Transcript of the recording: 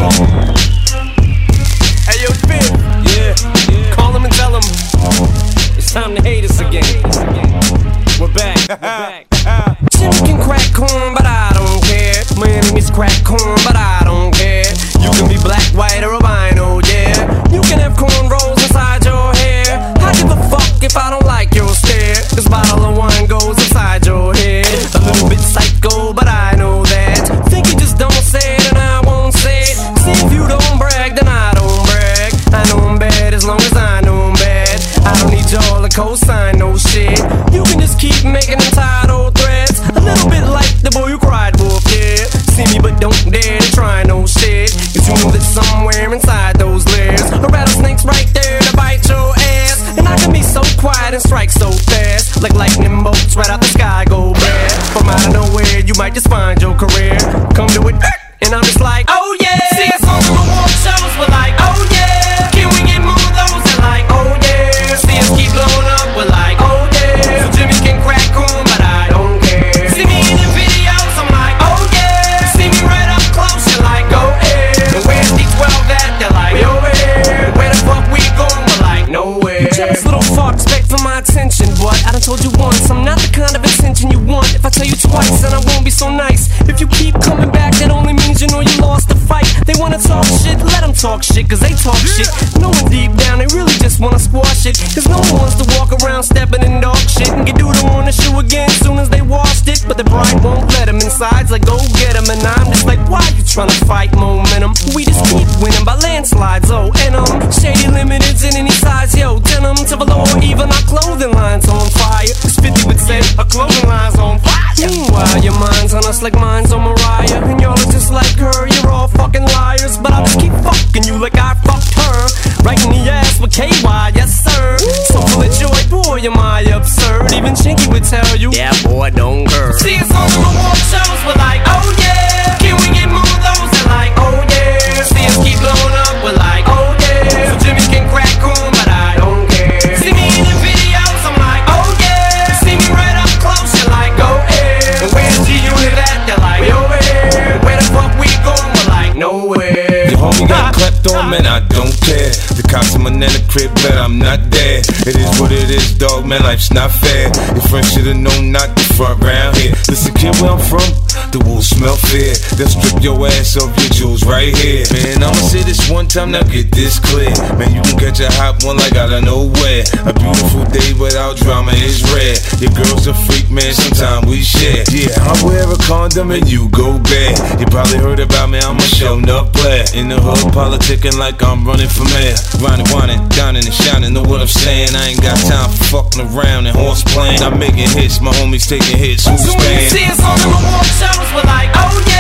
Hey yo, Fib. Yeah. Call him and tell him it's time to hate us again. We're back. Jimmy can crack corn, but I don't care. My enemies crack corn, but I don't care. You can be black, white, or albino, yeah. You can have cornrows inside your hair. I give a fuck if I don't like your stare. This bottle of wine goes inside your head. A little bit psycho, but I know that. Think you just don't say it and I won't say it. See if you don't brag, then I don't brag. I know I'm bad as long as I know I'm bad. I don't need y'all to co-sign no shit. You can just keep making entitled threats. A little bit like the boy who cried wolf, yeah. See me but don't dare to try no shit. Cause you know that somewhere inside those layers a rattlesnake's right there to bite your ass. And I can be so quiet and strike so fast, like lightning bolts right out the sky go bad. From out of nowhere you might just find your career. Come to it and I'm just like, oh yeah. See us on the award shows, we're like, oh yeah. Can we get more of those? They're like, oh yeah. See us keep blowing up, we're like, oh yeah. So Jimmy can crack corn, but I don't care. See me in the videos, I'm like, oh yeah. See me right up close, you're like, go ahead. And where's D12 at? They're like, we over here. Where the fuck we going? We're like, nowhere. You jealous little fucks beg for my attention, but I done told you once, I'm not the kind of attention you want. If I tell you twice, then I won't be so nice. If you keep coming back, that only means you know you lost the fight. They wanna talk shit, let them talk shit, cause they talk shit. Knowing deep down, they really just wanna squash it. Cause no one wants to walk around stepping in dog shit and get doodle on the shoe again soon as they washed it. But the bride won't let them inside, like go get them. And I'm just like, why you tryna fight momentum? We just keep winning by landslides, oh. And Shady Limited's in any size, yo. Denim to below, even our clothing line's on fire. Cause 50 would say our clothing line's on fire. Meanwhile, your mind's on us like mine's on Mariah. And y'all are just like her, you're all fucking liars. But I'll just keep fucking you like I fucked her. Right in the ass with KY, yes sir. So full of joy, boy, am I absurd. Even Chinky would tell you, yeah boy, don't curve. See us on the award shows, we're like, oh yeah. Can we get more of those? They're like, oh yeah. See us keep blowing up, we're like, oh yeah. So Jimmy can crack corn, but I don't care. See me in the videos, I'm like, oh yeah. See me right up close, you're like, go ahead. And where's G-Unit at? They're like, we over here. Where the fuck we going? We're like, nowhere. Your homie got clapped on, man, I don't care. The cops in my nana crib, but I'm not there. It is what it is, dog, man, life's not fair. Your friends should've known not to front round here. Listen, kid, where I'm from, the wolves smell fear. They'll strip your ass off your jewels right here. Man, I'ma say this one time, now get this clear. Man, you can catch a hot one like out of nowhere. A beautiful day without drama is rare. Your girl's a freak, man, sometimes we share. Yeah, I wear a condom and you go bad. You probably heard about me, I'm a shown up player. In the hood, politicking like I'm running for mayor. Grinding, whining, dining and shining, know what I'm saying? I ain't got time for fucking around and horse playing. I'm making hits, my homies taking hits, who's so when you see us on the award shows, we're like, oh yeah.